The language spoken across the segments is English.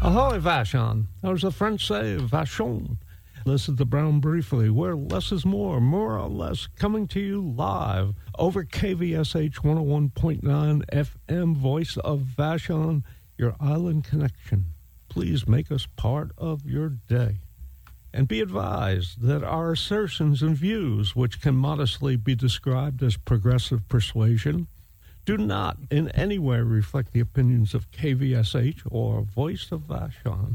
Ahoy, Vashon. As the French say, Vachon. This is the Brown Briefly, where less is more or less, coming to you live over KVSH 101.9 FM, voice of Vashon, your island connection. Please make us part of your day. And be advised that our assertions and views, which can modestly be described as progressive persuasion, do not in any way reflect the opinions of KVSH or Voice of Vashon.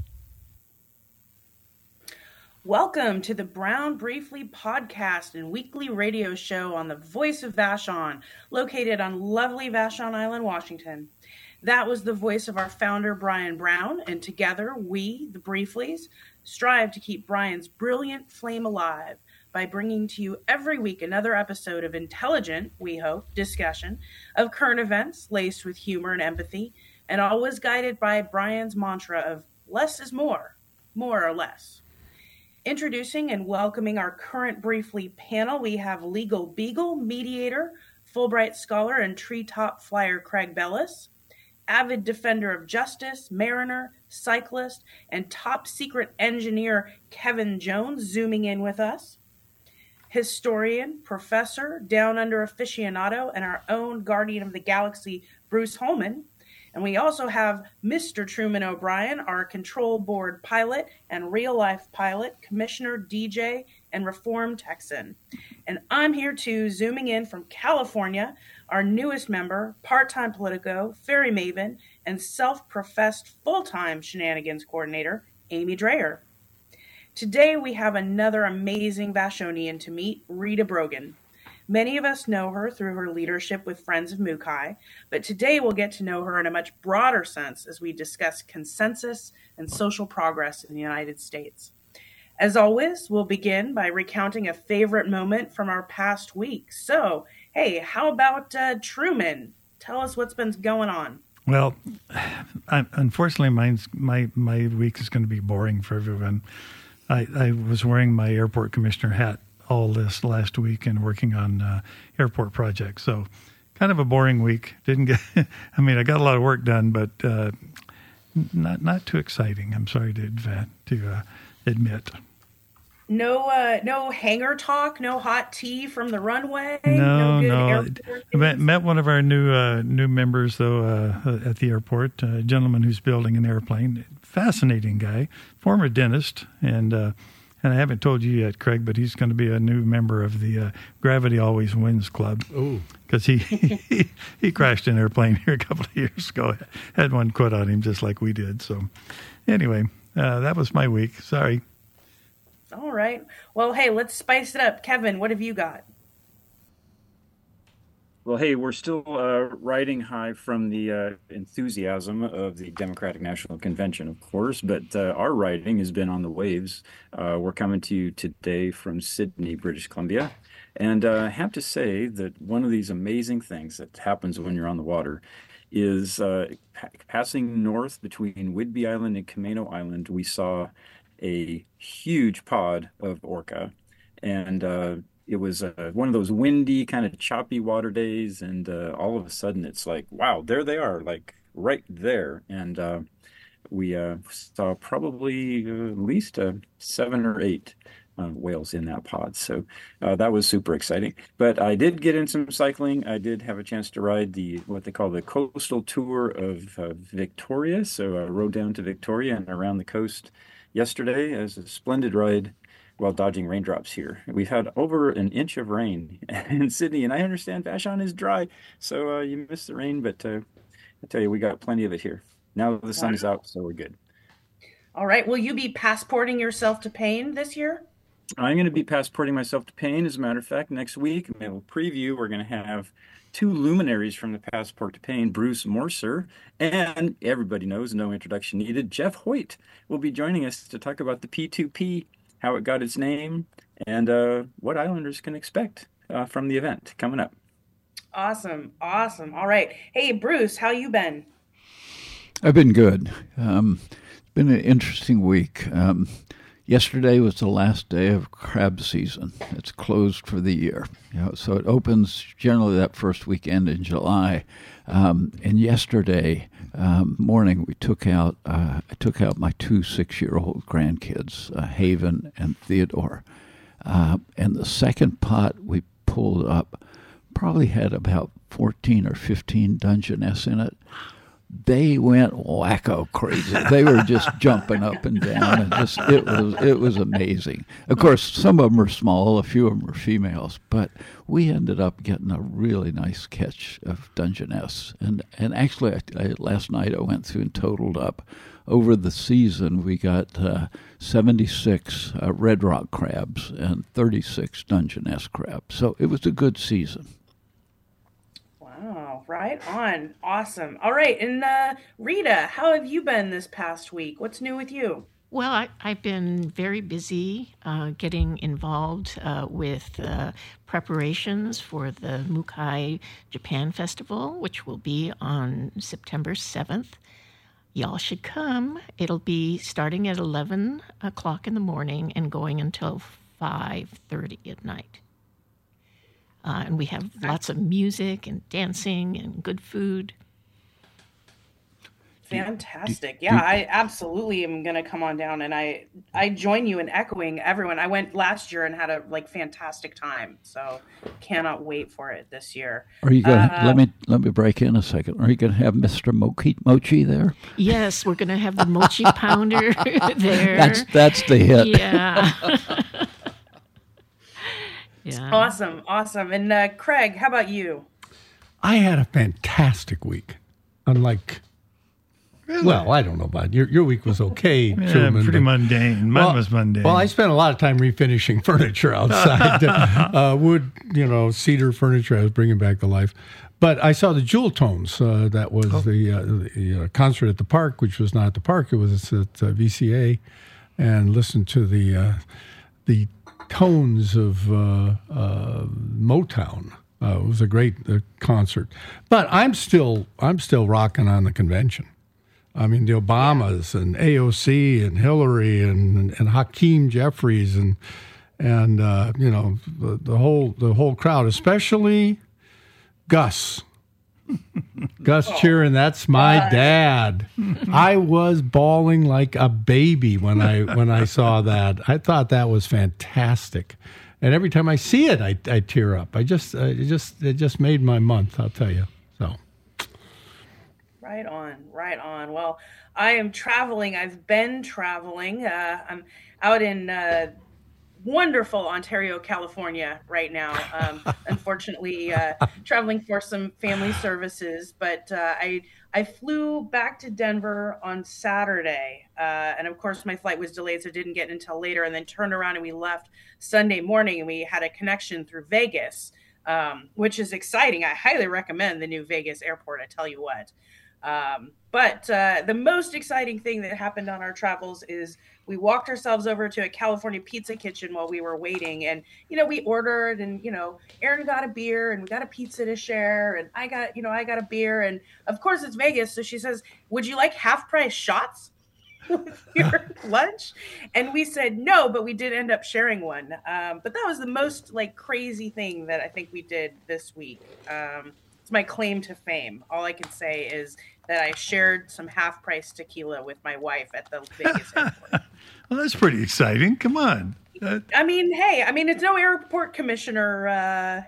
Welcome to the Brown Briefly podcast and weekly radio show on the Voice of Vashon, located on lovely Vashon Island, Washington. That was the voice of our founder, Brian Brown, and together we, the Brieflies, strive to keep Brian's brilliant flame alive by bringing to you every week another episode of intelligent, we hope, discussion of current events laced with humor and empathy, and always guided by Brian's mantra of less is more or less. Introducing and welcoming our current Briefly panel, we have legal beagle, mediator, Fulbright scholar, and treetop flyer Craig Bellis, avid defender of justice, mariner, cyclist, and top secret engineer Kevin Jones zooming in with us, historian, professor, down under aficionado, and our own guardian of the galaxy, Bruce Holman. And we also have Mr. Truman O'Brien, our control board pilot and real-life pilot, commissioner, DJ, and reformed Texan. And I'm here too, zooming in from California, our newest member, part-time Politico, fairy maven, and self-professed full-time shenanigans coordinator, Amy Dreyer. Today we have another amazing Vashonian to meet, Rita Brogan. Many of us know her through her leadership with Friends of Mukai, but today we'll get to know her in a much broader sense as we discuss consensus and social progress in the United States. As always, we'll begin by recounting a favorite moment from our past week. So, hey, how about Truman? Tell us what's been going on. Well, unfortunately, my week is going to be boring for everyone. I was wearing my airport commissioner hat all this last week and working on airport projects. So kind of a boring week. Didn't get, I got a lot of work done, but not too exciting. I'm sorry to admit. No hangar talk, no hot tea from the runway. No. Met one of our new members though at the airport. A gentleman who's building an airplane. Fascinating guy, former dentist, and I haven't told you yet, Craig, but he's going to be a new member of the Gravity Always Wins Club. Oh, because he crashed an airplane here a couple of years ago. Had one quit on him just like we did. So anyway, that was my week. Sorry. All right. Well, hey, let's spice it up. Kevin, what have you got? Well, hey, we're still riding high from the enthusiasm of the Democratic National Convention, of course, but our riding has been on the waves. We're coming to you today from Sydney, British Columbia, and I have to say that one of these amazing things that happens when you're on the water is passing north between Whidbey Island and Camano Island, we saw a huge pod of orca, and it was one of those windy, kind of choppy water days, and all of a sudden it's like, wow, there they are, like right there. And we saw probably at least 7 or 8 whales in that pod. So that was super exciting. But I did get in some cycling. I did have a chance to ride what they call the coastal tour of Victoria. So I rode down to Victoria and around the coast yesterday. It was a splendid ride while dodging raindrops here. We've had over an inch of rain in Sydney, and I understand Vashon is dry, so you missed the rain, but I tell you, we got plenty of it here. Now the sun is out, so we're good. All right. Will you be passporting yourself to Payne this year? I'm going to be passporting myself to Payne. As a matter of fact, next week, in a little preview, we're going to have 2 luminaries from the Passport to Payne, Bruce Morser, and everybody knows, no introduction needed, Jeff Hoyt will be joining us to talk about the P2P, how it got its name, and what Islanders can expect from the event coming up. Awesome. All right. Hey, Bruce, how you been? I've been good. It's been an interesting week. Yesterday was the last day of crab season. It's closed for the year. So it opens generally that first weekend in July. And yesterday morning, I took out my 2 6-year-old grandkids, Haven and Theodore. And the second pot we pulled up probably had about 14 or 15 Dungeness in it. They went wacko crazy. They were just jumping up and down, and it was amazing. Of course, some of them are small, a few of them are females, but we ended up getting a really nice catch of Dungeness. And actually, last night I went through and totaled up. Over the season, we got 76 red rock crabs and 36 Dungeness crabs. So it was a good season. Wow, right on. Awesome. All right. And Rita, how have you been this past week? What's new with you? Well, I've been very busy getting involved with preparations for the Mukai Japan Festival, which will be on September 7th. Y'all should come. It'll be starting at 11 o'clock in the morning and going until 5:30 at night. And we have lots of music and dancing and good food. Fantastic. Yeah, I absolutely am going to come on down, and I join you in echoing everyone. I went last year and had a fantastic time, so cannot wait for it this year. Are you going to, let me break in a second. Are you going to have Mr. Mochi there? Yes, we're going to have the mochi pounder there. That's the hit. Yeah. Yeah. Awesome. And Craig, how about you? I had a fantastic week. Unlike, well, I don't know about your week was okay, Truman. Pretty mundane. Mine was mundane. Well, I spent a lot of time refinishing furniture outside. Wood, cedar furniture I was bringing back to life. But I saw the Jewel Tones. That was the concert at the park, which was not at the park. It was at VCA, and listened to the tones of Motown. It was a great concert, but I'm still rocking on the convention. I mean, the Obamas and AOC and Hillary and Hakeem Jeffries and the whole crowd, especially Gus. Gus cheering, that's my dad. I was bawling like a baby when I saw that. I thought that was fantastic, and every time I see it, I tear up. It just made my month. I'll tell you. So, right on. Well, I am traveling. I've been traveling. I'm out in wonderful Ontario, California right now. Unfortunately, traveling for some family services, but I flew back to Denver on Saturday. And of course my flight was delayed, so didn't get until later, and then turned around and we left Sunday morning, and we had a connection through Vegas, which is exciting. I highly recommend the new Vegas airport. I tell you what. But the most exciting thing that happened on our travels is we walked ourselves over to a California pizza kitchen while we were waiting. And, we ordered, and, Erin got a beer and we got a pizza to share. And I got a beer. And of course it's Vegas. So she says, would you like half price shots with your lunch? And we said no, but we did end up sharing one. But that was the most crazy thing that I think we did this week. It's my claim to fame. All I can say is that I shared some half-price tequila with my wife at the Vegas airport. Well, that's pretty exciting. Come on. It's no airport commissioner,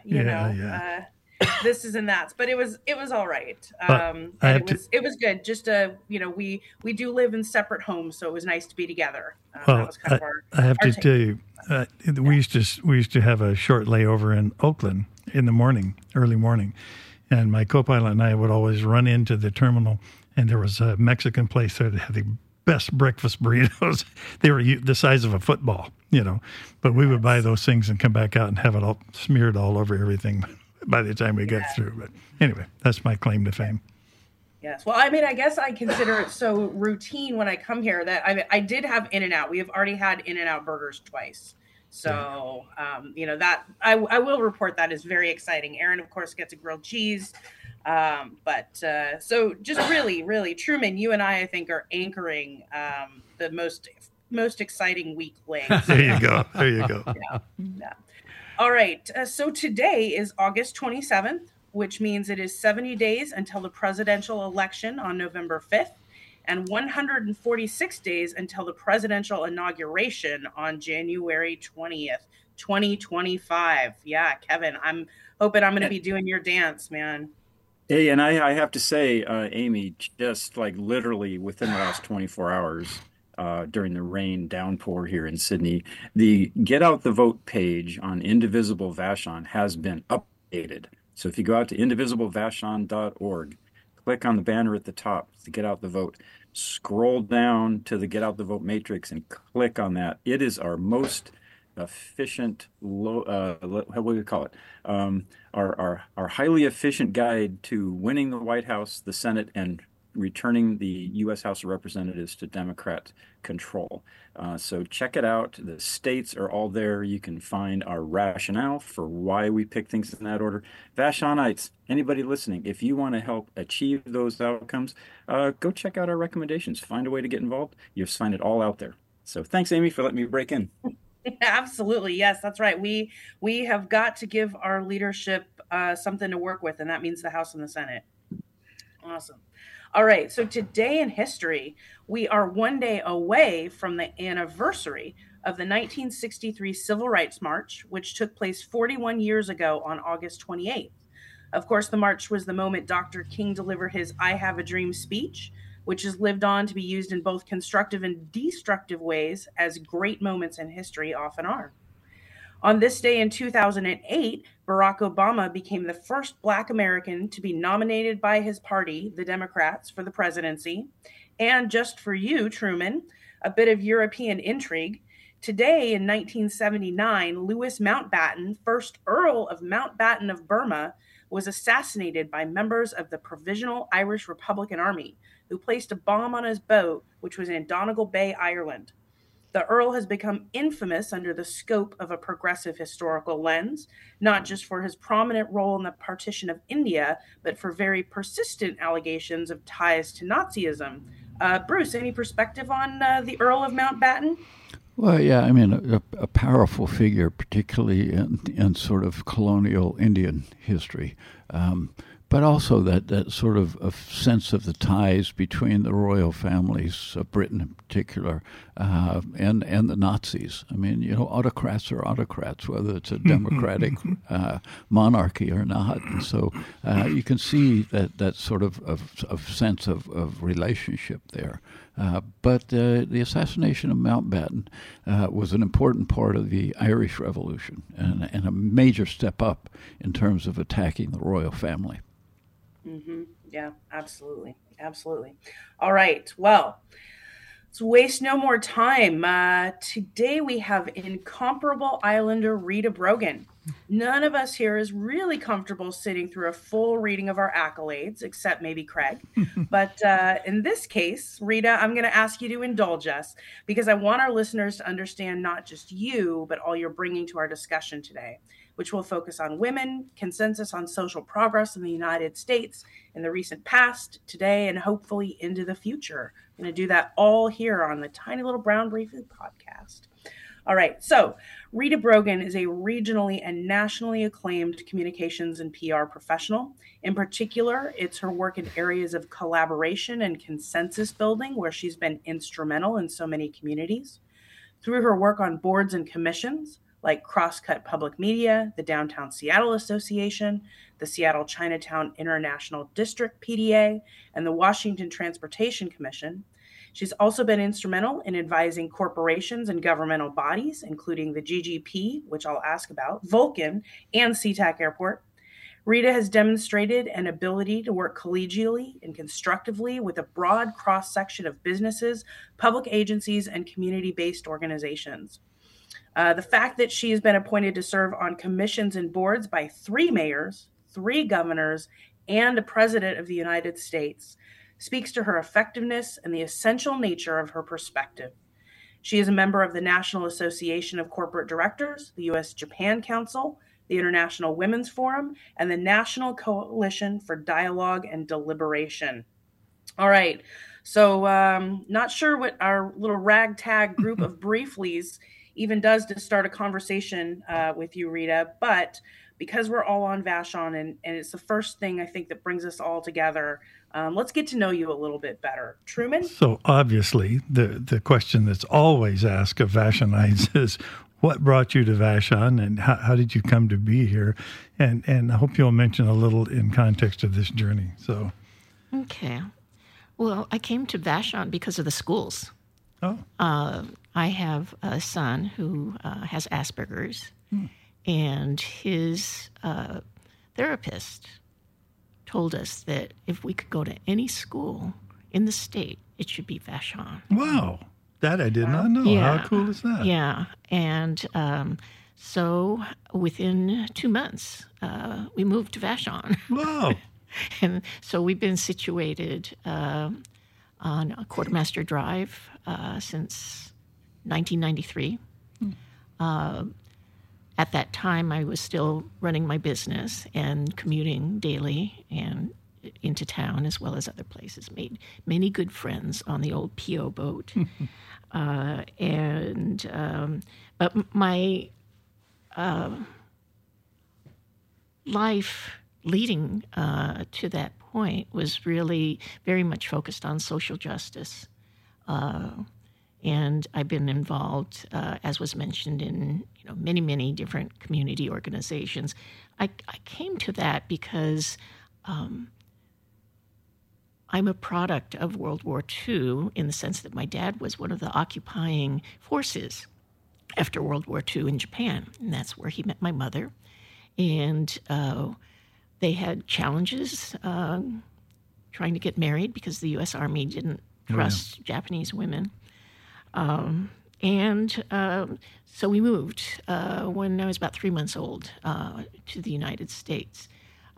this is and that, but it was all right. It was good. Just we do live in separate homes, so it was nice to be together. That was kind of I have to tell you, we used to have a short layover in Oakland in the morning, early morning. And my co-pilot and I would always run into the terminal, and there was a Mexican place there that had the best breakfast burritos. They were the size of a football, But we would buy those things and come back out and have it all smeared all over everything by the time we got through. But anyway, that's my claim to fame. Yes. Well, I guess I consider it so routine when I come here that I did have In-N-Out. We have already had In-N-Out burgers twice. So, that I will report that is very exciting. Erin, of course, gets a grilled cheese. So just really, really, Truman, you and I think, are anchoring the most most exciting weekly. There you go. There you go. Yeah. All right. So today is August 27th, which means it is 70 days until the presidential election on November 5th and 146 days until the presidential inauguration on January 20th, 2025. Yeah, Kevin, I'm hoping I'm going to be doing your dance, man. Hey, and I have to say, Amy, just like literally within the last 24 hours, during the rain downpour here in Sydney, the Get Out the Vote page on Indivisible Vashon has been updated. So if you go out to indivisiblevashon.org, click on the banner at the top to Get Out the Vote, scroll down to the Get Out the Vote matrix and click on that. It is our most efficient, what do we call it? Our highly efficient guide to winning the White House, the Senate, and returning the U.S. House of Representatives to Democrat control. So check it out. The states are all there. You can find our rationale for why we pick things in that order. Vashonites, anybody listening, if you want to help achieve those outcomes, go check out our recommendations. Find a way to get involved. You'll find it all out there. So thanks, Amy, for letting me break in. Absolutely. Yes, that's right. We have got to give our leadership something to work with, and that means the House and the Senate. Awesome. All right. So today in history, we are one day away from the anniversary of the 1963 Civil Rights March, which took place 41 years ago on August 28th. Of course, the march was the moment Dr. King delivered his I Have a Dream speech, which has lived on to be used in both constructive and destructive ways, as great moments in history often are. On this day in 2008, Barack Obama became the first Black American to be nominated by his party, the Democrats, for the presidency. And just for you, Truman, a bit of European intrigue. Today in 1979, Louis Mountbatten, first Earl of Mountbatten of Burma, was assassinated by members of the Provisional Irish Republican Army, who placed a bomb on his boat, which was in Donegal Bay, Ireland. The Earl has become infamous under the scope of a progressive historical lens, not just for his prominent role in the partition of India, but for very persistent allegations of ties to Nazism. Bruce, any perspective on the Earl of Mountbatten? Well, yeah, I mean, a powerful figure, particularly in sort of colonial Indian history. But also that sort of a sense of the ties between the royal families of Britain in particular and the Nazis. I mean, you know, autocrats are autocrats, whether it's a democratic monarchy or not. And so you can see that sort of sense of relationship there. But the assassination of Mountbatten was an important part of the Irish Revolution and a major step up in terms of attacking the royal family. Mm-hmm. Yeah, absolutely. Absolutely. All right. Well, let's waste no more time. Today we have incomparable Islander Rita Brogan. None of us here is really comfortable sitting through a full reading of our accolades, except maybe Craig. But in this case, Rita, I'm going to ask you to indulge us because I want our listeners to understand not just you, but all you're bringing to our discussion today, which will focus on women, consensus on social progress in the United States in the recent past, today, and hopefully into the future. I'm going to do that all here on the Tiny Little Brown Briefly podcast. All right, so Rita Brogan is a regionally and nationally acclaimed communications and PR professional. In particular, it's her work in areas of collaboration and consensus building, where she's been instrumental in so many communities. Through her work on boards and commissions, like Crosscut Public Media, the Downtown Seattle Association, the Seattle Chinatown International District PDA, and the Washington Transportation Commission. She's also been instrumental in advising corporations and governmental bodies, including the GGP, which I'll ask about, Vulcan, and SeaTac Airport. Rita has demonstrated an ability to work collegially and constructively with a broad cross-section of businesses, public agencies, and community-based organizations. The fact that she has been appointed to serve on commissions and boards by 3 mayors, 3 governors, and a president of the United States speaks to her effectiveness and the essential nature of her perspective. She is a member of the National Association of Corporate Directors, the U.S.-Japan Council, the International Women's Forum, and the National Coalition for Dialogue and Deliberation. All right. So not sure what our little ragtag group of brieflies even does to start a conversation with you, Rita, but because we're all on Vashon and it's the first thing I think that brings us all together, let's get to know you a little bit better. Truman? So obviously, the question that's always asked of Vashonites is, what brought you to Vashon, and how did you come to be here? And I hope you'll mention a little in context of this journey. So, Okay. Well, I came to Vashon because of the schools. oh, I have a son who has Asperger's, and his therapist told us that if we could go to any school in the state, it should be Vashon. wow, that I did not know. Yeah. How cool is that? Yeah, and so within 2 months, we moved to Vashon. Wow. And so we've been situated on Quartermaster Drive since 1993. At that time, I was still running my business and commuting daily and into town as well as other places. Made many good friends on the old P.O. boat. But my life leading to that point was really very much focused on social justice. And I've been involved, as was mentioned, in many, many different community organizations. I came to that because I'm a product of World War II in the sense that my dad was one of the occupying forces after World War II in Japan, and that's where he met my mother. And they had challenges trying to get married because the U.S. Army didn't trust Japanese women. So we moved when I was about 3 months old to the United States.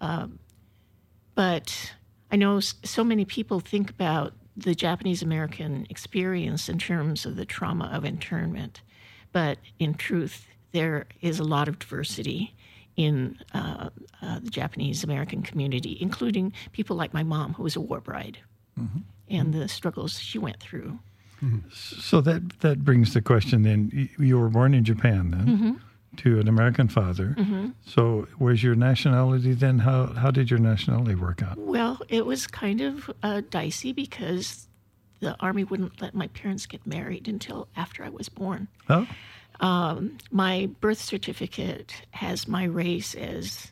But I know so many people think about the Japanese-American experience in terms of the trauma of internment. But in truth, there is a lot of diversity in the Japanese-American community, including people like my mom, who was a war bride, and the struggles she went through. So that brings the question then. You were born in Japan then, to an American father. So where's your nationality then? How did your nationality work out? Well, it was kind of dicey because the Army wouldn't let my parents get married until after I was born. Oh, My birth certificate has my race as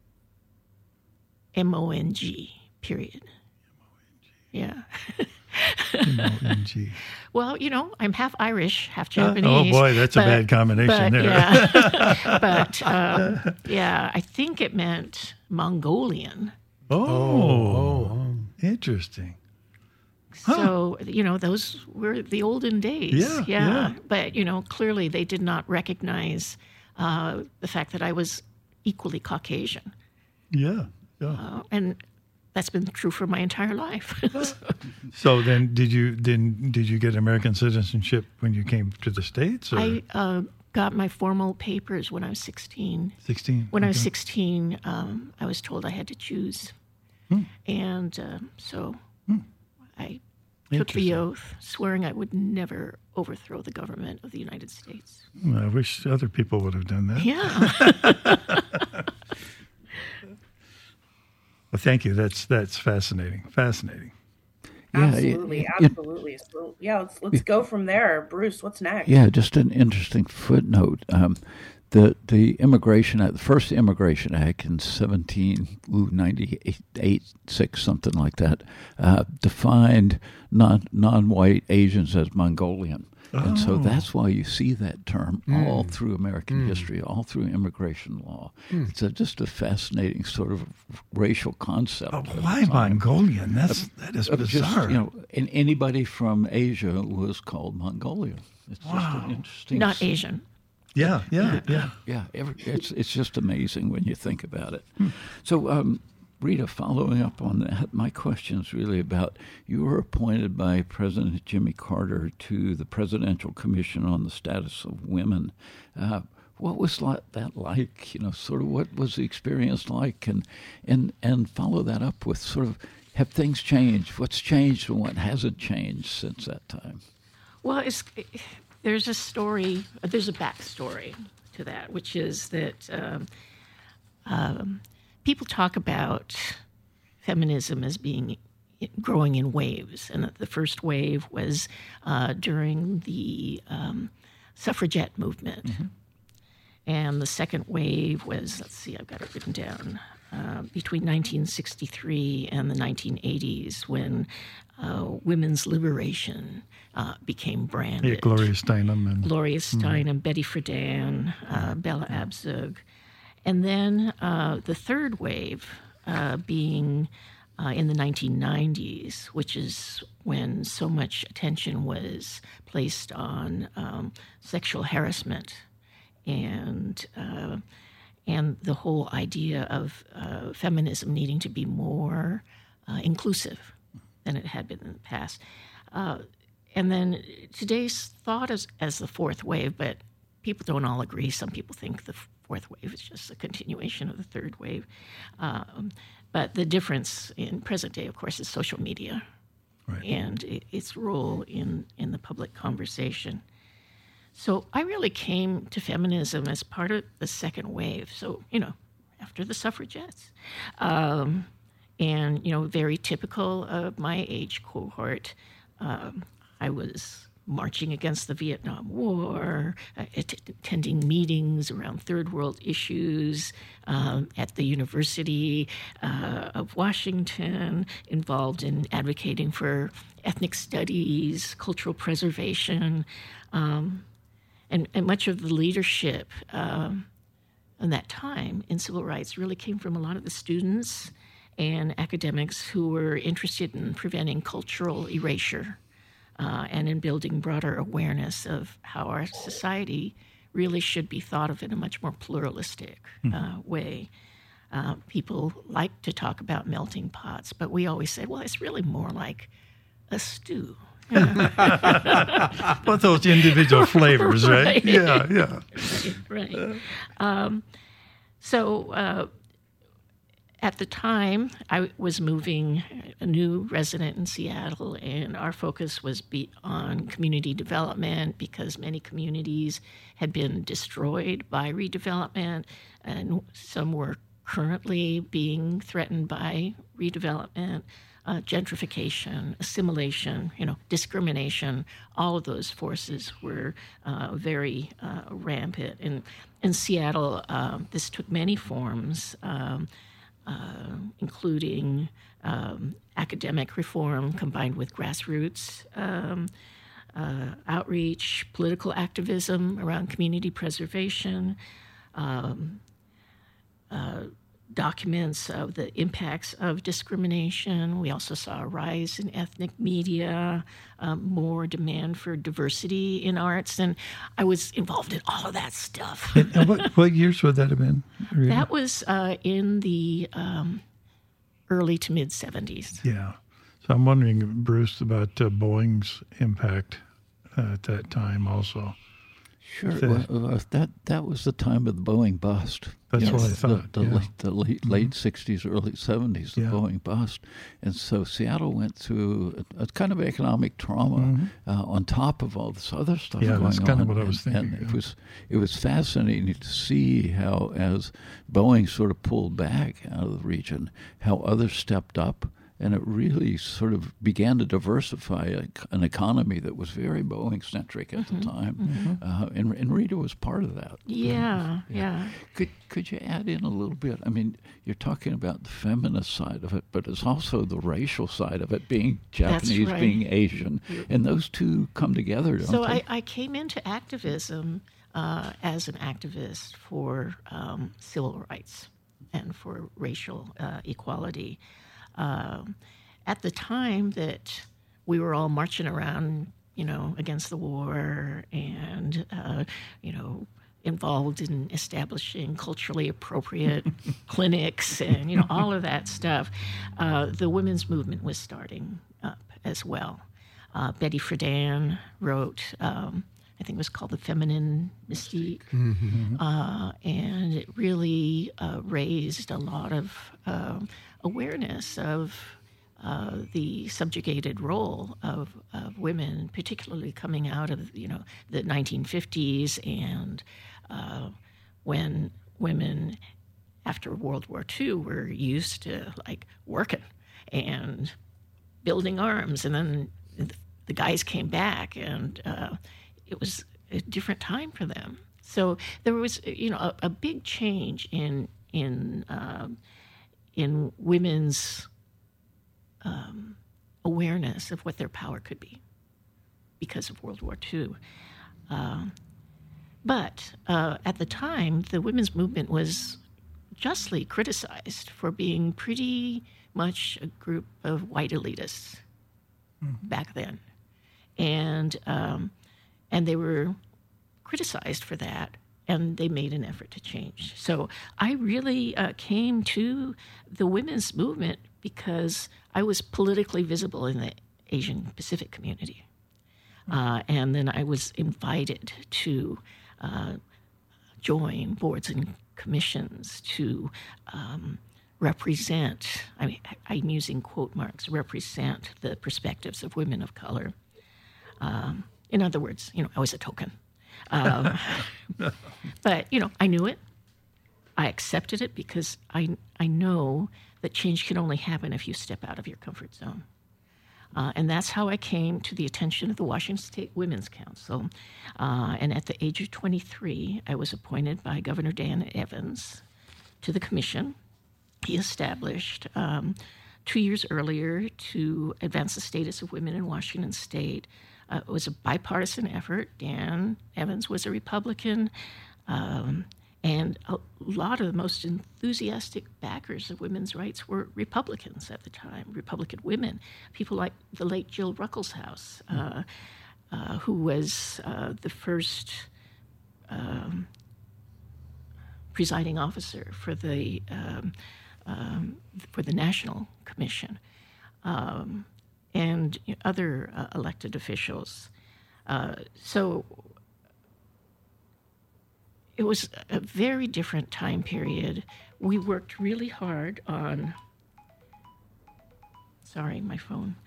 M-O-N-G, period. Yeah. M-O-N-G. Well, I'm half Irish, half Japanese. Oh boy, that's a bad combination there. Yeah. But I think it meant Mongolian. Oh, interesting. So, those were the olden days. Yeah. But, clearly they did not recognize the fact that I was equally Caucasian. Yeah. And that's been true for my entire life. So then did you get American citizenship when you came to the States? Or? I got my formal papers when I was 16. 16? When I was 16, I was told I had to choose. And so I took the oath, swearing I would never overthrow the government of the United States. Well, I wish other people would have done that. Yeah. Well, thank you. That's fascinating. Fascinating. Absolutely. So, let's go from there. Bruce, what's next? Yeah, just an interesting footnote. The Immigration Act, the first Immigration Act in 1798, 6, something like that, defined non-white Asians as Mongolian. And so that's why you see that term all through American history, all through immigration law. It's just a fascinating sort of racial concept. Oh, why Mongolian? That is bizarre. Just, and anybody from Asia was called Mongolian. It's just an interesting. Not Asian. Yeah. It's just amazing when you think about it. So, Rita, following up on that, my question is really about, you were appointed by President Jimmy Carter to the Presidential Commission on the Status of Women. What was that like? Sort of what was the experience like? And follow that up with sort of, have things changed? What's changed and what hasn't changed since that time? Well, there's a story, there's a backstory to that, which is that people talk about feminism as growing in waves, and that the first wave was during the suffragette movement. Mm-hmm. And the second wave was, let's see, I've got it written down, between 1963 and the 1980s, when women's liberation became branded. Yeah, Gloria Steinem. Betty Friedan, Bella Abzug. And then the third wave being in the 1990s, which is when so much attention was placed on sexual harassment and the whole idea of feminism needing to be more inclusive than it had been in the past. And then today's thought as the fourth wave, but people don't all agree. Some people think the fourth wave is just a continuation of the third wave. But the difference in present day, of course, is social media, right, and its role in the public conversation. So I really came to feminism as part of the second wave. So, after the suffragettes. And, very typical of my age cohort, I was marching against the Vietnam War, attending meetings around third world issues at the University of Washington, involved in advocating for ethnic studies, cultural preservation, and much of the leadership in that time in civil rights really came from a lot of the students and academics who were interested in preventing cultural erasure and in building broader awareness of how our society really should be thought of in a much more pluralistic way. People like to talk about melting pots, but we always say, well, it's really more like a stew. Both those individual flavors, right? Yeah. Right. So at the time, I was moving, a new resident in Seattle, and our focus was on community development because many communities had been destroyed by redevelopment, and some were currently being threatened by redevelopment. Gentrification, assimilation, discrimination, all of those forces were very rampant. And in Seattle, this took many forms, including academic reform combined with grassroots outreach, political activism around community preservation, documents of the impacts of discrimination. We also saw a rise in ethnic media, more demand for diversity in arts, and I was involved in all of that stuff. What years would that have been, Rita? That was in the early to mid 70s. Yeah. So I'm wondering, Bruce, about Boeing's impact at that time also. Sure. Well, that was the time of the Boeing bust. That's what I thought. The late 60s, early 70s, the Boeing bust. And so Seattle went through a kind of economic trauma on top of all this other stuff going on. Yeah, that's kind of what I was thinking. And it was fascinating to see how, as Boeing sort of pulled back out of the region, how others stepped up. And it really sort of began to diversify an economy that was very Boeing-centric at the time. And Rita was part of that. Yeah. Could you add in a little bit? I mean, you're talking about the feminist side of it, but it's also the racial side of it, being Japanese, right, being Asian. And those two come together, don't they? So I came into activism as an activist for civil rights and for racial equality. At the time that we were all marching around, against the war and, involved in establishing culturally appropriate clinics and, all of that stuff, the women's movement was starting up as well. Betty Friedan wrote, I think it was called The Feminine Mystique, and it really raised a lot of awareness of the subjugated role of women, particularly coming out of the 1950s, and when women after World War II were used to like working and building arms, and then the guys came back, and it was a different time for them. So there was a big change in women's awareness of what their power could be because of World War II. But at the time, the women's movement was justly criticized for being pretty much a group of white elitists back then. And they were criticized for that, and they made an effort to change. So I really came to the women's movement because I was politically visible in the Asian Pacific community. And then I was invited to join boards and commissions to represent, I'm using quote marks, represent the perspectives of women of color. In other words, I was a token. But, I knew it. I accepted it because I know that change can only happen if you step out of your comfort zone. And that's how I came to the attention of the Washington State Women's Council. And at the age of 23, I was appointed by Governor Dan Evans to the commission he established 2 years earlier to advance the status of women in Washington State. It was a bipartisan effort. Dan Evans was a Republican, and a lot of the most enthusiastic backers of women's rights were Republicans at the time, Republican women, people like the late Jill Ruckelshaus, who was the first presiding officer for the National Commission, and other elected officials. So it was a very different time period. We worked really hard on, sorry, my phone.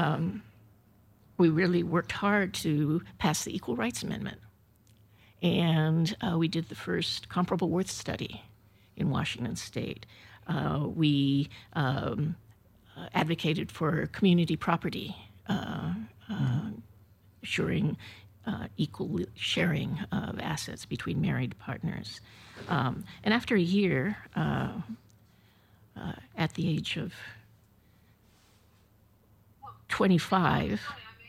We really worked hard to pass the Equal Rights Amendment. And we did the first comparable worth study in Washington State. We advocated for community property, assuring equal sharing of assets between married partners. And after a year, at the age of 25,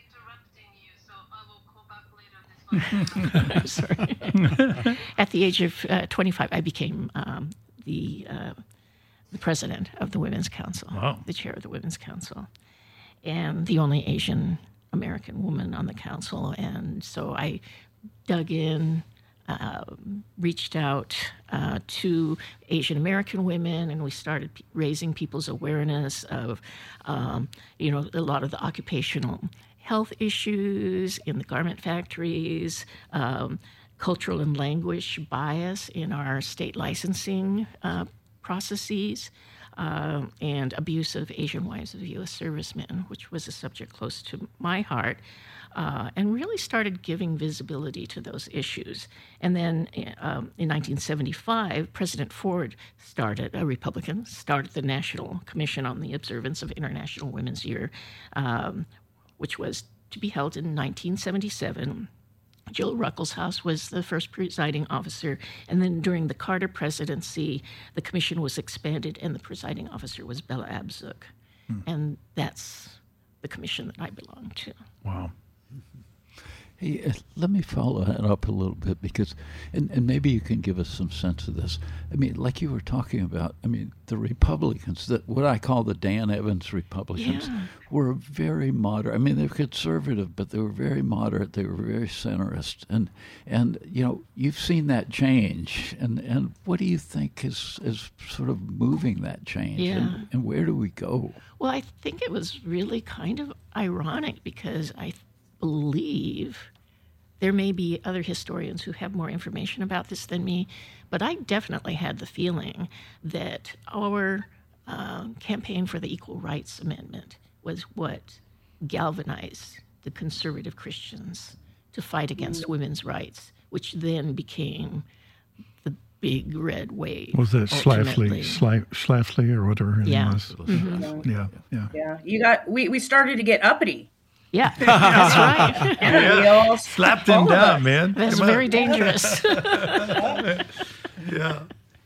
I'm sorry. At the age of 25, I became the president of the Women's Council, the chair of the Women's Council, and the only Asian American woman on the council. And so I dug in, reached out to Asian American women, and we started raising people's awareness of, a lot of the occupational health issues in the garment factories, cultural and language bias in our state licensing processes, and abuse of Asian wives of U.S. servicemen, which was a subject close to my heart, and really started giving visibility to those issues. And then in 1975, President Ford a Republican, started the National Commission on the Observance of International Women's Year, which was to be held in 1977. Jill Ruckelshaus was the first presiding officer, and then during the Carter presidency, the commission was expanded, and the presiding officer was Bella Abzug. And that's the commission that I belong to. Wow. Hey, let me follow that up a little bit because, and maybe you can give us some sense of this. I mean, like you were talking about, the Republicans, what I call the Dan Evans Republicans, were very moderate. They were conservative, but they were very moderate. They were very centrist. And you've seen that change. And what do you think is sort of moving that change? Yeah. And where do we go? Well, I think it was really kind of ironic because I believe there may be other historians who have more information about this than me, but I definitely had the feeling that our campaign for the Equal Rights Amendment was what galvanized the conservative Christians to fight against women's rights, which then became the big red wave. Was that Schlafly or whatever her name was? Mm-hmm. Yeah. You got we started to get uppity. Yeah, that's right. And we all Slapped him down, man. That's very dangerous. Yeah.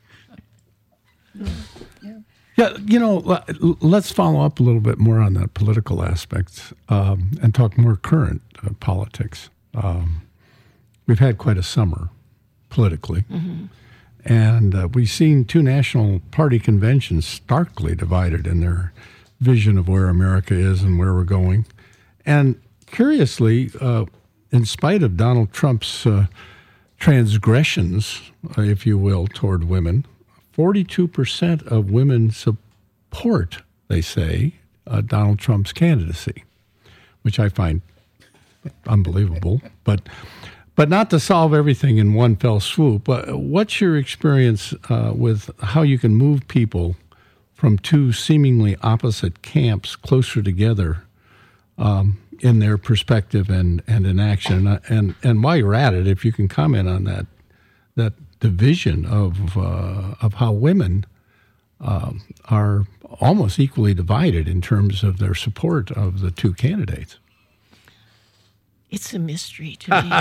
Yeah, let's follow up a little bit more on that political aspect and talk more current politics. We've had quite a summer politically, and we've seen two national party conventions starkly divided in their vision of where America is and where we're going. And curiously, in spite of Donald Trump's transgressions, if you will, toward women, 42% of women support, they say, Donald Trump's candidacy, which I find unbelievable. But not to solve everything in one fell swoop. But what's your experience with how you can move people from two seemingly opposite camps closer together in their perspective and in action? And while you're at it, if you can comment on that division of how women are almost equally divided in terms of their support of the two candidates. It's a mystery to me.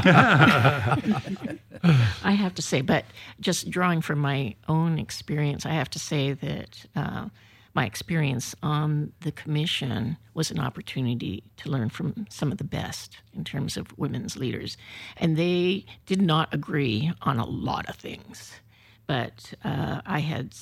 I have to say, but just drawing from my own experience, I have to say that my experience on the commission was an opportunity to learn from some of the best in terms of women's leaders. And they did not agree on a lot of things. But I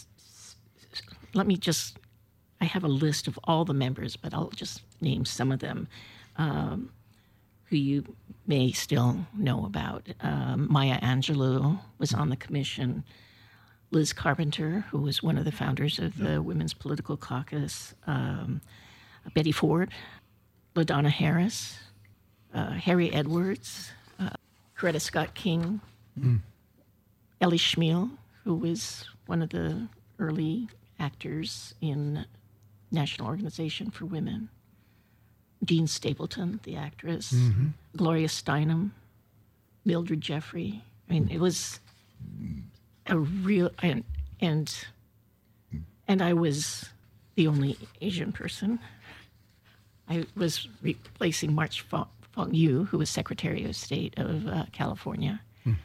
have a list of all the members, but I'll just name some of them who you may still know about. Maya Angelou was on the commission. Liz Carpenter, who was one of the founders of the Women's Political Caucus, Betty Ford, LaDonna Harris, Harry Edwards, Coretta Scott King, Ellie Schmiel, who was one of the early actors in National Organization for Women, Jean Stapleton, the actress, Gloria Steinem, Mildred Jeffrey. I mean, it was a real and I was the only Asian person. I was replacing March Fong Yu, who was Secretary of State of California,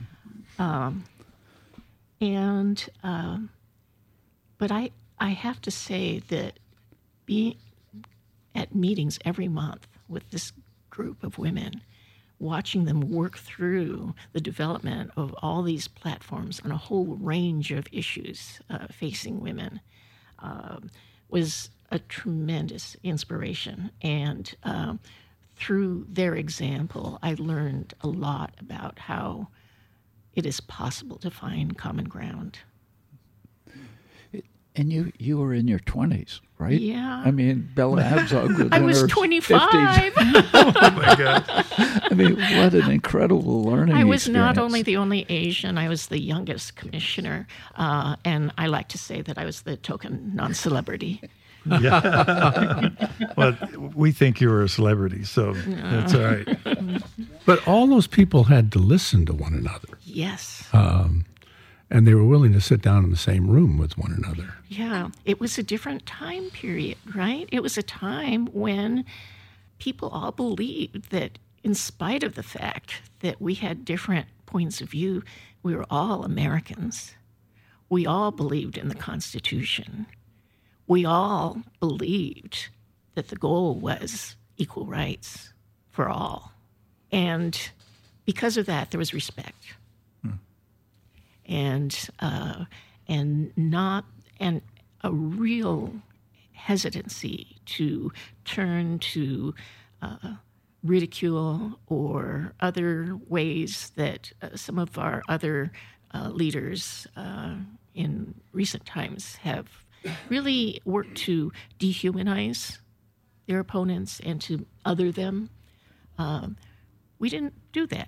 but I have to say that being at meetings every month with this group of women, watching them work through the development of all these platforms on a whole range of issues facing women was a tremendous inspiration. And through their example, I learned a lot about how it is possible to find common ground. And you were in your 20s, right? Yeah. I mean, Bella Abzug was I in was her 25. 50s. Oh, my God. I mean, what an incredible learning I was experience. not only the only Asian, I was the youngest commissioner. And I like to say that I was the token non-celebrity. Yeah. Well, we think you were a celebrity, so that's all right. But all those people had to listen to one another. Yes. And they were willing to sit down in the same room with one another. Yeah. It was a different time period, right? It was a time when people all believed that in spite of the fact that we had different points of view, we were all Americans. We all believed in the Constitution. We all believed that the goal was equal rights for all. And because of that, there was respect. And a real hesitancy to turn to ridicule or other ways that some of our other leaders in recent times have really worked to dehumanize their opponents and to other them. We didn't do that.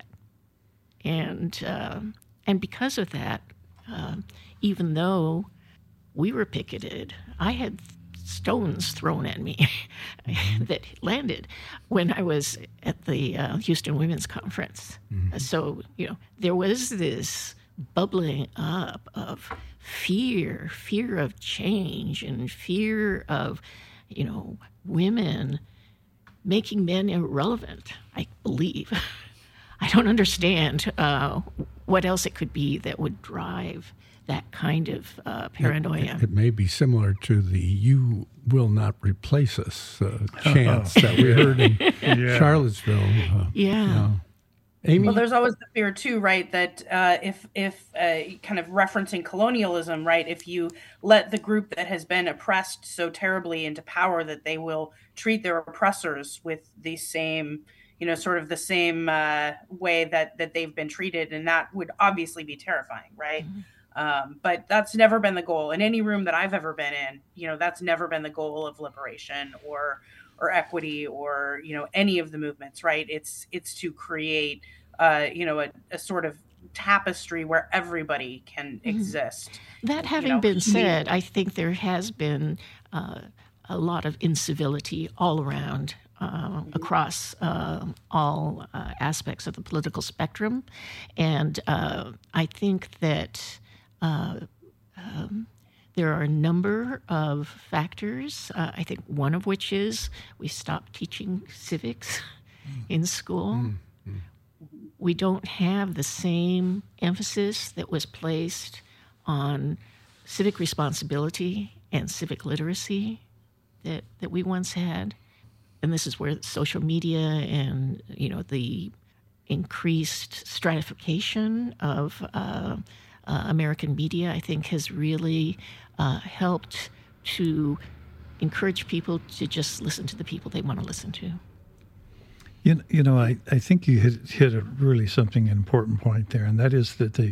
And because of that, even though we were picketed, I had stones thrown at me that landed when I was at the Houston Women's Conference. So, there was this bubbling up of fear of change and fear of, women making men irrelevant, I believe. I don't understand what else it could be that would drive that kind of paranoia. It may be similar to the "you will not replace us" chants that we heard in Charlottesville. Amy? Well, there's always the fear too, right? That if kind of referencing colonialism, right? If you let the group that has been oppressed so terribly into power, that they will treat their oppressors with the same, sort of the same way that they've been treated, and that would obviously be terrifying, right? But that's never been the goal in any room that I've ever been in. That's never been the goal of liberation or equity or any of the movements, right? It's to create a sort of tapestry where everybody can exist. That having been said, I think there has been a lot of incivility all around across all aspects of the political spectrum, and I think that there are a number of factors. I think one of which is we stopped teaching civics in school. We don't have the same emphasis that was placed on civic responsibility and civic literacy that we once had. And this is where social media and, the increased stratification of American media, I think, has really helped to encourage people to just listen to the people they want to listen to. I think you hit a really something important point there, and that is that the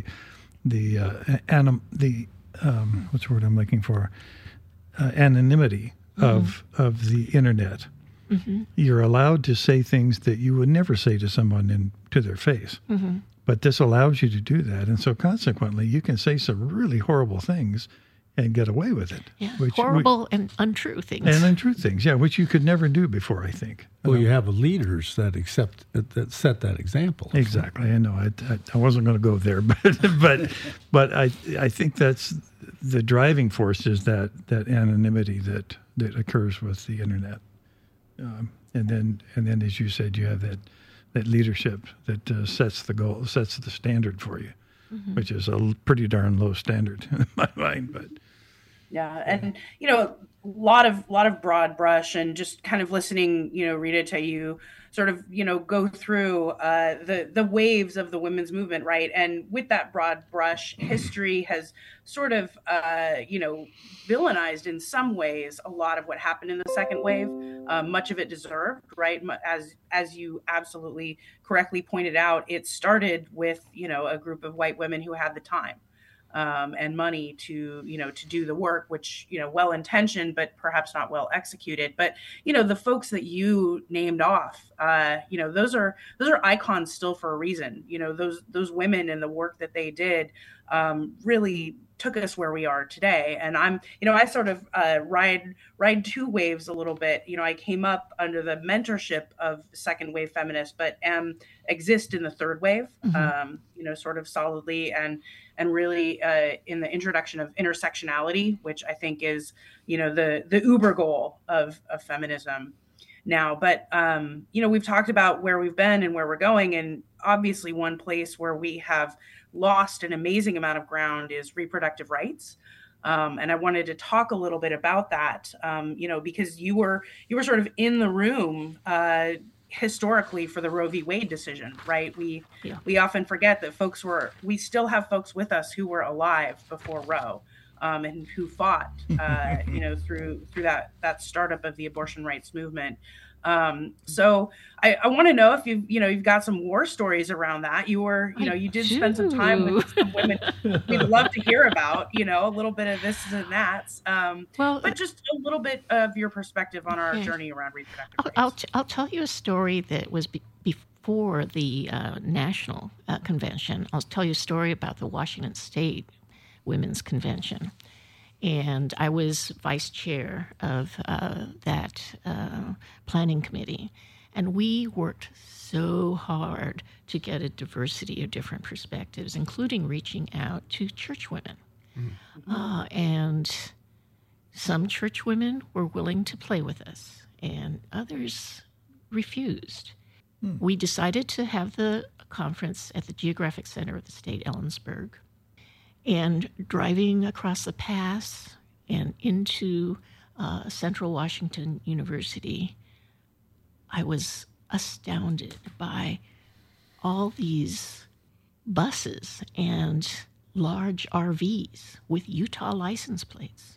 what's the word I'm looking for? Anonymity of the internet. You're allowed to say things that you would never say to someone to their face. But this allows you to do that. And so consequently, you can say some really horrible things and get away with it. Yeah, horrible and untrue things. And untrue things, which you could never do before, I think. Well, you have leaders that set that example. Exactly. I know. I wasn't going to go there, but I think that's the driving force is that anonymity that occurs with the internet. And then, as you said, you have that leadership that sets the goal, sets the standard for you, which is a pretty darn low standard in my mind. But and a lot of broad brush, and just kind of listening, Rita, to you sort of go through the waves of the women's movement, right? And with that broad brush, history has sort of villainized in some ways a lot of what happened in the second wave. Much of it deserved, right? As you absolutely correctly pointed out, it started with a group of white women who had the time and money to do the work, which well intentioned but perhaps not well executed. But the folks that you named off, those are icons still for a reason. Those women and the work that they did really took us where we are today. And I sort of ride two waves a little bit. I came up under the mentorship of second wave feminists, but exist in the third wave, sort of solidly and really in the introduction of intersectionality, which I think is, the uber goal of feminism now. But, we've talked about where we've been and where we're going. And obviously one place where we have lost an amazing amount of ground is reproductive rights. And I wanted to talk a little bit about that, because you were sort of in the room historically for the Roe v. Wade decision, right? We often forget that we still have folks with us who were alive before Roe, and who fought, through that startup of the abortion rights movement. So I want to know if you've got some war stories around that. You did spend some time with some women we'd love to hear about, a little bit of this and that. But just a little bit of your perspective on our journey around reproductive rights. I'll tell you a story that was before the National Convention. I'll tell you a story about the Washington State Women's Convention. And I was vice chair of that planning committee. And we worked so hard to get a diversity of different perspectives, including reaching out to church women. And some church women were willing to play with us, and others refused. We decided to have the conference at the Geographic Center of the state, Ellensburg. And driving across the pass and into Central Washington University, I was astounded by all these buses and large RVs with Utah license plates.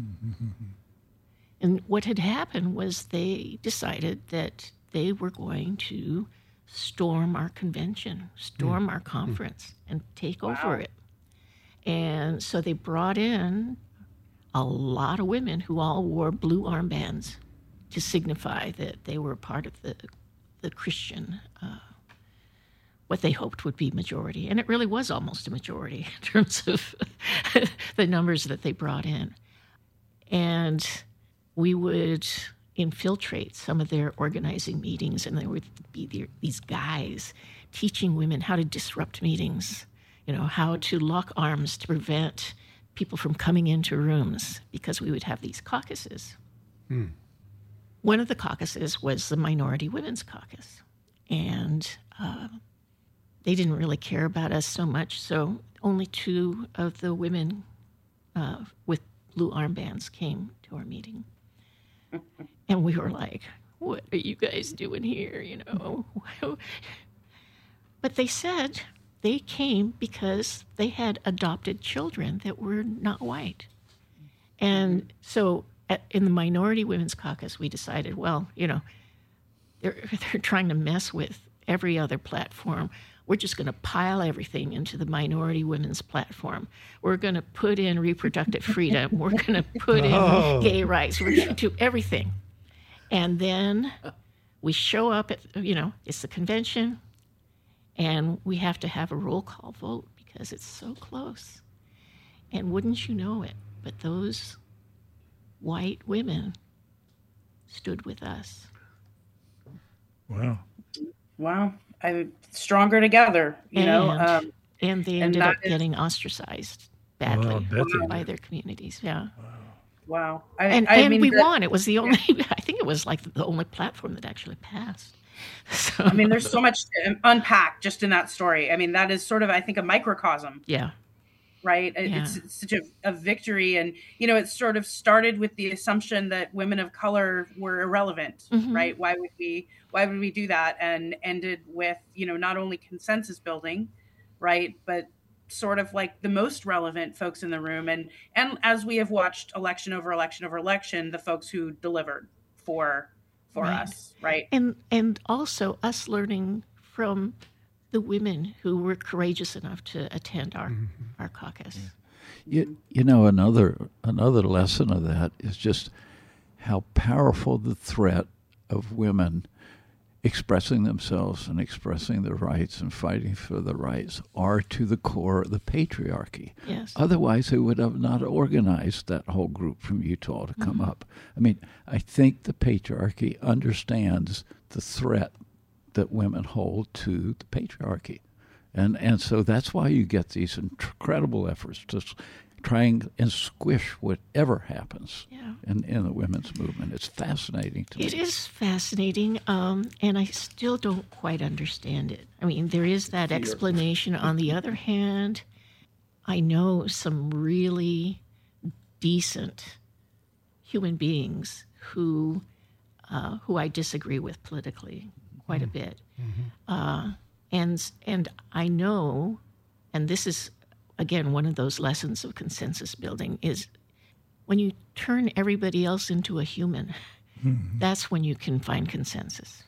And what had happened was they decided that they were going to storm our convention, storm our conference, and take over it. And so they brought in a lot of women who all wore blue armbands to signify that they were part of the Christian, what they hoped would be majority. And it really was almost a majority in terms of the numbers that they brought in. And we would infiltrate some of their organizing meetings, and there would be these guys teaching women how to disrupt meetings, how to lock arms to prevent people from coming into rooms, because we would have these caucuses. One of the caucuses was the Minority Women's Caucus, and they didn't really care about us so much, so only 2 of the women with blue armbands came to our meeting. And we were like, what are you guys doing here, But they said they came because they had adopted children that were not white. And so in the Minority Women's Caucus, we decided, well, they're trying to mess with every other platform. We're just going to pile everything into the Minority Women's platform. We're going to put in reproductive freedom. We're going to put in gay rights. We're going to do everything. And then we show up at, it's the convention, and we have to have a roll call vote because it's so close. And wouldn't you know it, but those white women stood with us. Wow. I'm stronger together, and they ended up getting ostracized badly by their communities. Yeah. Wow. And we won. It was the only, I think it was like the only platform that actually passed. So. There's so much to unpack just in that story. That is sort of, I think, a microcosm. Yeah. Right. Yeah. It's such a victory. And, it sort of started with the assumption that women of color were irrelevant, right? Why would we do that? And ended with, not only consensus building, right, but sort of like the most relevant folks in the room. And as we have watched election over election over election, the folks who delivered for us, right? And also us learning from the women who were courageous enough to attend our caucus. Another lesson of that is just how powerful the threat of women expressing themselves and expressing their rights and fighting for the rights are to the core of the patriarchy. Yes. Otherwise, they would have not organized that whole group from Utah to come up. I think the patriarchy understands the threat that women hold to the patriarchy. And so that's why you get these incredible efforts to try and squish whatever happens in the women's movement. It's fascinating to me. It is fascinating, and I still don't quite understand it. There is that explanation. On the other hand, I know some really decent human beings who I disagree with politically quite a bit. And I know, and this is, again, one of those lessons of consensus building, is when you turn everybody else into a human, that's when you can find consensus.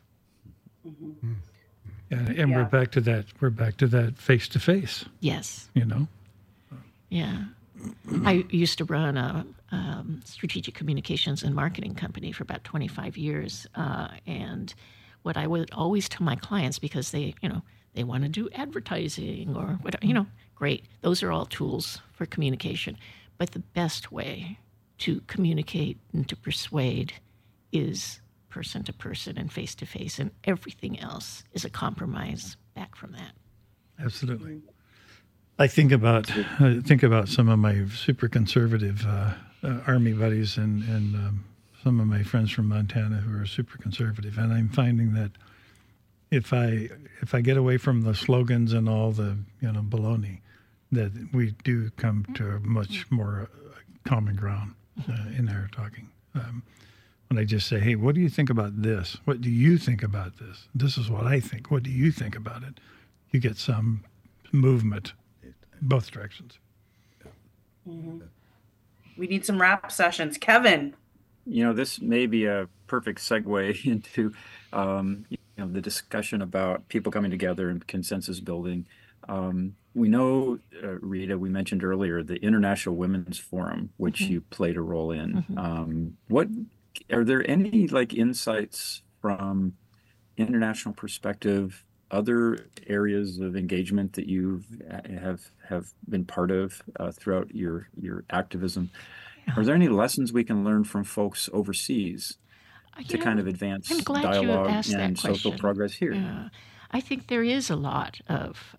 And we're back to that. We're back to that face-to-face. Yes. Yeah. I used to run a strategic communications and marketing company for about 25 years, and what I would always tell my clients, because they want to do advertising or whatever, great. Those are all tools for communication. But the best way to communicate and to persuade is person to person and face to face, and everything else is a compromise back from that. Absolutely. I think about some of my super conservative Army buddies and some of my friends from Montana who are super conservative, and I'm finding that if I get away from the slogans and all the baloney, that we do come to a much more common ground in our talking. When I just say, hey, what do you think about this? What do you think about this? This is what I think. What do you think about it? You get some movement both directions. Mm-hmm. We need some rap sessions. Kevin. This may be a perfect segue into the discussion about people coming together and consensus building. We know, Rita, we mentioned earlier the International Women's Forum, which you played a role in. What are there any insights from international perspective, other areas of engagement that you have been part of throughout your activism? Are there any lessons we can learn from folks overseas to kind of advance dialogue and social progress here? Yeah. I think there is a lot of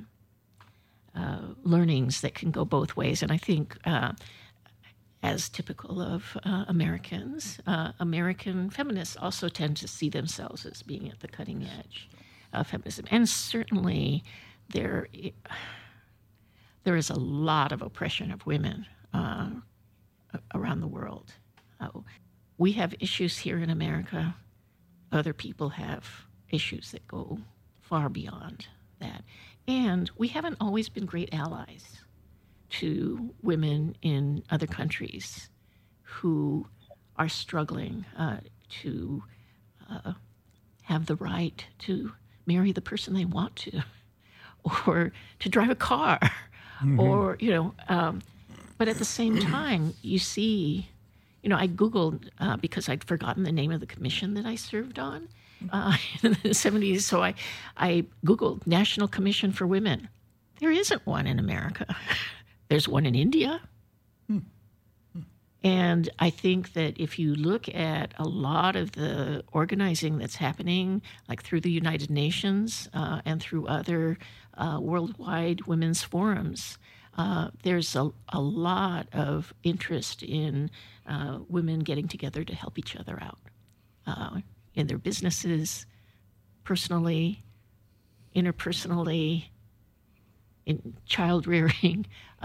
learnings that can go both ways. And I think, as typical of Americans, American feminists also tend to see themselves as being at the cutting edge of feminism. And certainly there is a lot of oppression of women around the world. We have issues here in America. Other people have issues that go far beyond that. And we haven't always been great allies to women in other countries who are struggling to have the right to marry the person they want to, or to drive a car, or, but at the same time, you see, I Googled, because I'd forgotten the name of the commission that I served on in the 70s, so I Googled National Commission for Women. There isn't one in America. There's one in India. And I think that if you look at a lot of the organizing that's happening, like through the United Nations and through other worldwide women's forums, there's a lot of interest in women getting together to help each other out in their businesses, personally, interpersonally, in child rearing,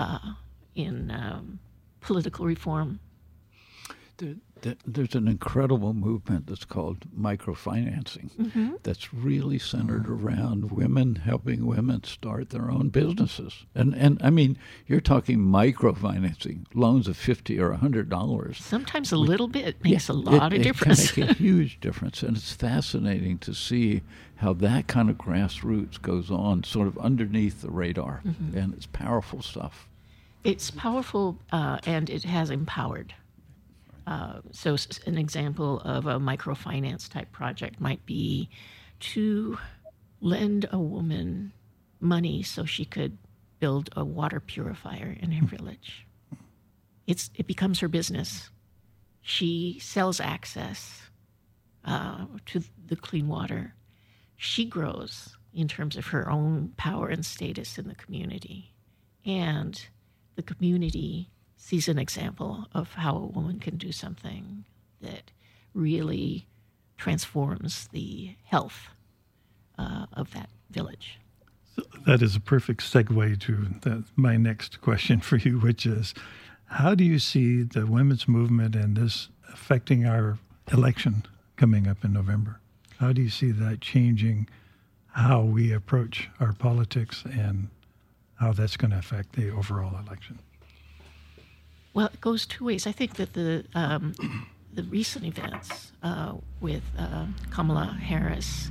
in political reform. There's an incredible movement that's called microfinancing that's really centered around women, helping women start their own businesses. And I mean, you're talking microfinancing, loans of $50 or $100. Sometimes a little bit makes a lot of difference. It can make a huge difference. And it's fascinating to see how that kind of grassroots goes on sort of underneath the radar. And it's powerful stuff. It's powerful, and it has empowered. So an example of a microfinance type project might be to lend a woman money so she could build a water purifier in her village. It becomes her business. She sells access to the clean water. She grows in terms of her own power and status in the community. And the community sees an example of how a woman can do something that really transforms the health of that village. So that is a perfect segue to my next question for you, which is, how do you see the women's movement and this affecting our election coming up in November? How do you see that changing how we approach our politics and how that's going to affect the overall election? Well, it goes two ways. I think that the recent events with Kamala Harris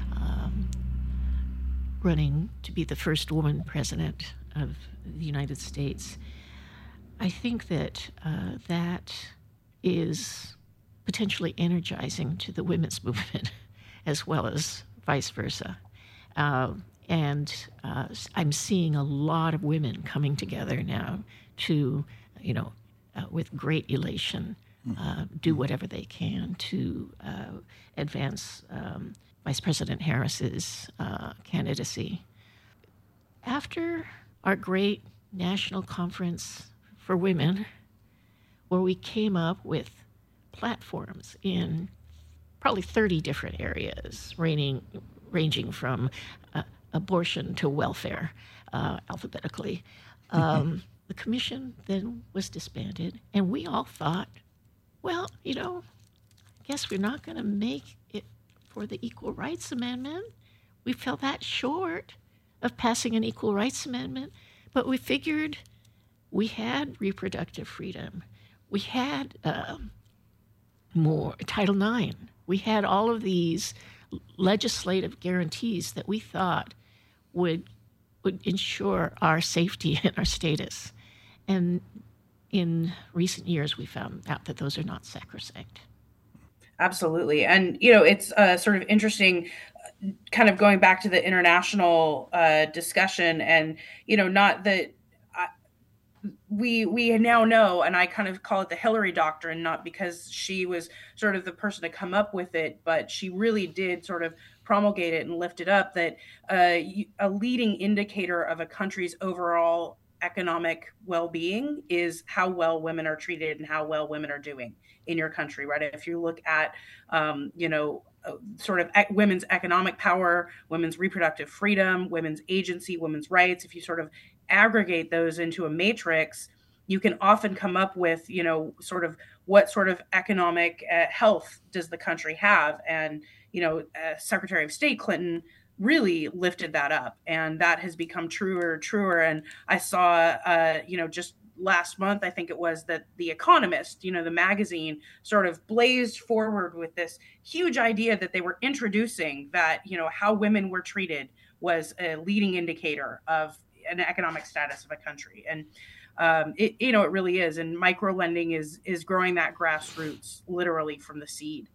running to be the first woman president of the United States, I think that that is potentially energizing to the women's movement as well as vice versa. And I'm seeing a lot of women coming together now to with great elation, do whatever they can to advance Vice President Harris's candidacy. After our great national conference for women, where we came up with platforms in probably 30 different areas, ranging from abortion to welfare, alphabetically. The commission then was disbanded, and we all thought, well, I guess we're not going to make it for the Equal Rights Amendment. We fell that short of passing an Equal Rights Amendment, but we figured we had reproductive freedom. We had more Title IX. We had all of these legislative guarantees that we thought would ensure our safety and our status. And in recent years, we found out that those are not sacrosanct. Absolutely. And, it's sort of interesting, kind of going back to the international discussion, and, not that we now know, and I kind of call it the Hillary Doctrine, not because she was sort of the person to come up with it, but she really did sort of promulgate it and lift it up, that a leading indicator of a country's overall economic well-being is how well women are treated and how well women are doing in your country, right? If you look at, sort of women's economic power, women's reproductive freedom, women's agency, women's rights, if you sort of aggregate those into a matrix, you can often come up with, sort of what sort of economic health does the country have. And, Secretary of State Clinton really lifted that up, and that has become truer and truer. And I saw, just last month, I think it was, that The Economist, the magazine, sort of blazed forward with this huge idea that they were introducing, that, how women were treated was a leading indicator of an economic status of a country. And it really is. And microlending is growing that grassroots, literally from the seed.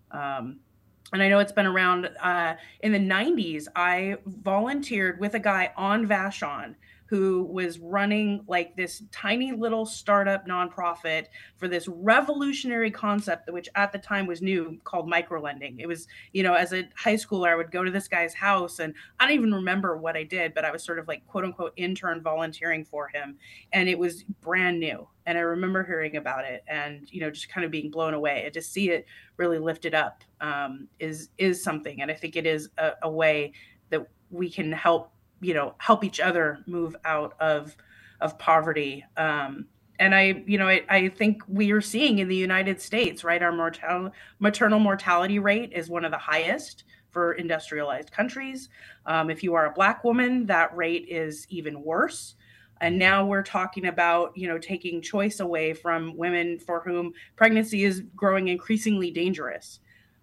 And I know it's been around in the 90s. I volunteered with a guy on Vashon who was running like this tiny little startup nonprofit for this revolutionary concept, which at the time was new, called microlending. It was, as a high schooler, I would go to this guy's house, and I don't even remember what I did, but I was sort of like, quote unquote, intern volunteering for him. And it was brand new. And I remember hearing about it and, just kind of being blown away. And to see it really lifted up is something. And I think it is a way that we can help each other move out of poverty. And I think we are seeing in the United States, right, our maternal mortality rate is one of the highest for industrialized countries. If you are a Black woman, that rate is even worse. And now we're talking about, taking choice away from women for whom pregnancy is growing increasingly dangerous.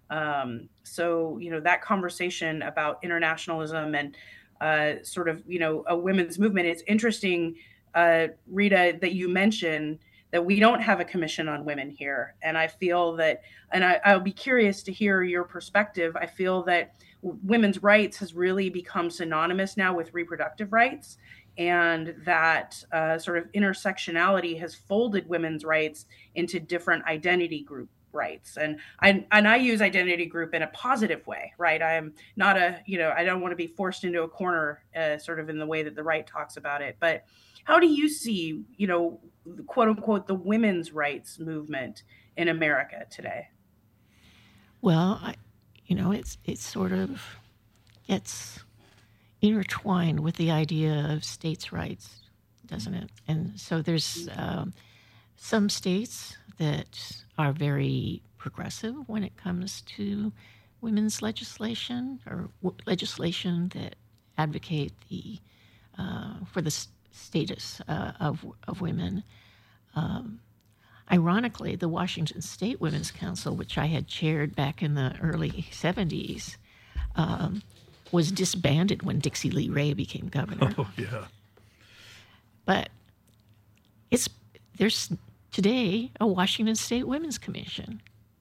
So, that conversation about internationalism and sort of, a women's movement, it's interesting, Rita, that you mentioned that we don't have a commission on women here. And I feel that, and I'll be curious to hear your perspective. I feel that women's rights has really become synonymous now with reproductive rights, and that sort of intersectionality has folded women's rights into different identity group rights. And I use identity group in a positive way, right? I am not I don't want to be forced into a corner sort of in the way that the right talks about it. But how do you see, quote unquote, the women's rights movement in America today? Well, it's sort of gets intertwined with the idea of states' rights, doesn't it? And so there's some states that are very progressive when it comes to women's legislation, or legislation that advocate for the status of women. Ironically, the Washington State Women's Council, which I had chaired back in the early 70s, was disbanded when Dixie Lee Ray became governor. Oh, yeah. But there's today a Washington State Women's Commission.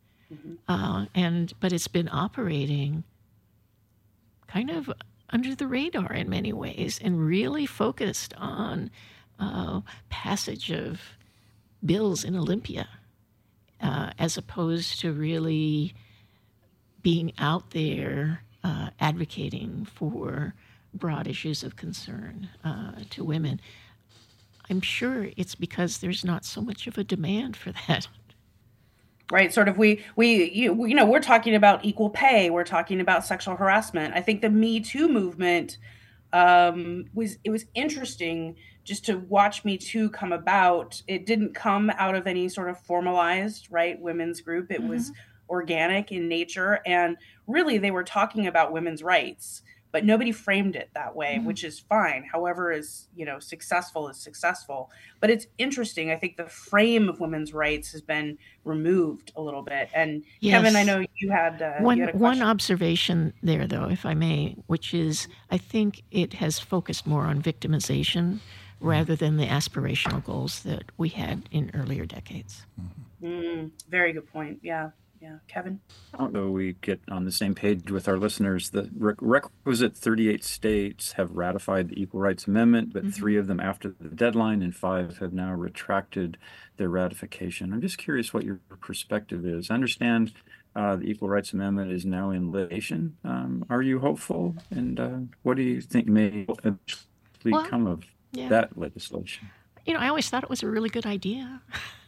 Mm-hmm. But it's been operating kind of under the radar in many ways, and really focused on passage of bills in Olympia, as opposed to really being out there advocating for broad issues of concern to women. I'm sure it's because there's not so much of a demand for that. Right. Sort of we're talking about equal pay. We're talking about sexual harassment. I think the Me Too movement was interesting just to watch Me Too come about. It didn't come out of any sort of formalized, right, women's group. It was organic in nature. And really, they were talking about women's rights, but nobody framed it that way, which is fine. However, successful is successful. But it's interesting. I think the frame of women's rights has been removed a little bit. And yes. Kevin, I know you had one observation there, though, if I may, which is I think it has focused more on victimization rather than the aspirational goals that we had in earlier decades. Very good point. Yeah. Yeah, Kevin? Although we get on the same page with our listeners, the requisite 38 states have ratified the Equal Rights Amendment, but 3 of them after the deadline and 5 have now retracted their ratification. I'm just curious what your perspective is. I understand the Equal Rights Amendment is now in litigation. Are you hopeful? And what do you think may eventually come of that legislation? I always thought it was a really good idea.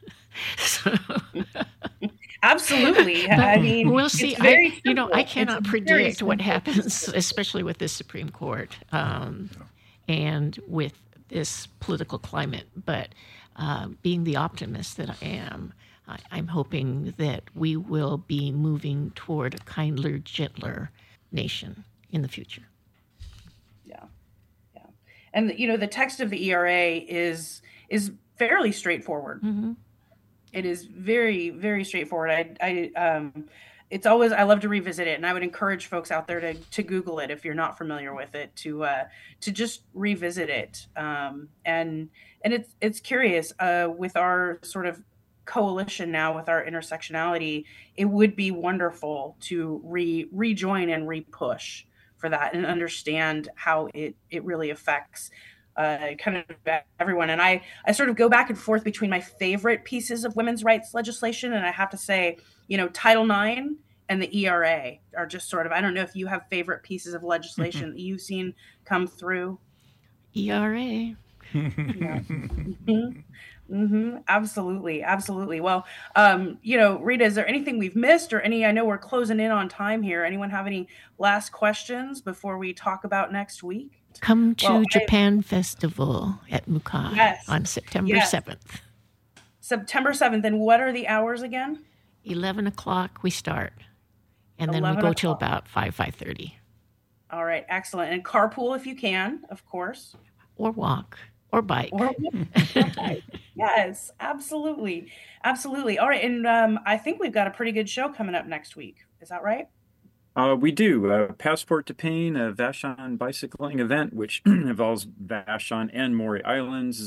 Absolutely. I mean, we'll see. I cannot predict what happens, especially with this Supreme Court and with this political climate. But being the optimist that I am, I'm hoping that we will be moving toward a kinder, gentler nation in the future. Yeah. And the text of the ERA is fairly straightforward. It is very, very straightforward. It's always, I love to revisit it, and I would encourage folks out there to Google it if you're not familiar with it, to just revisit it. And it's curious with our sort of coalition now with our intersectionality. It would be wonderful to rejoin and repush for that and understand how it really affects kind of everyone. And I sort of go back and forth between my favorite pieces of women's rights legislation. And I have to say, Title IX and the ERA are just sort of, I don't know if you have favorite pieces of legislation that you've seen come through. ERA. Absolutely. Well, Rita, is there anything we've missed or I know we're closing in on time here. Anyone have any last questions before we talk about next week? Come to Japan Festival at Mukai on September 7th. September 7th. And what are the hours again? 11 o'clock we start. And then we go till about 5:30. All right. Excellent. And carpool if you can, of course. Or walk. Or bike. Yes, absolutely. All right. And I think we've got a pretty good show coming up next week. Is that right? We do. Passport to Pain, a Vashon bicycling event, which involves Vashon and Maury Islands.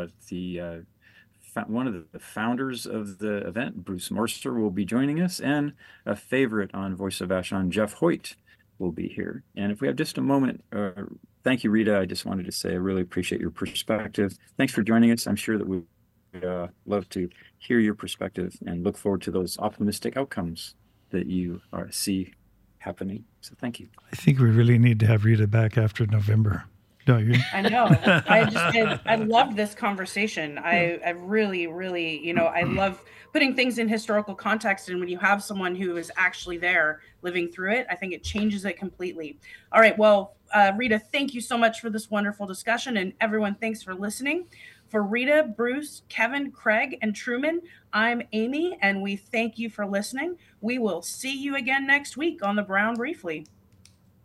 One of the founders of the event, Bruce Morster, will be joining us, and a favorite on Voice of Vashon, Jeff Hoyt, will be here. And if we have just a moment, thank you, Rita. I just wanted to say I really appreciate your perspective. Thanks for joining us. I'm sure that we love to hear your perspective and look forward to those optimistic outcomes that you see happening. So thank you. I think we really need to have Rita back after November. Don't you? I know. I love this conversation. I really, I love putting things in historical context. And when you have someone who is actually there living through it, I think it changes it completely. All right. Well, Rita, thank you so much for this wonderful discussion. And everyone, thanks for listening. For Rita, Bruce, Kevin, Craig, and Truman, I'm Amy, and we thank you for listening. We will see you again next week on The Brown Briefly.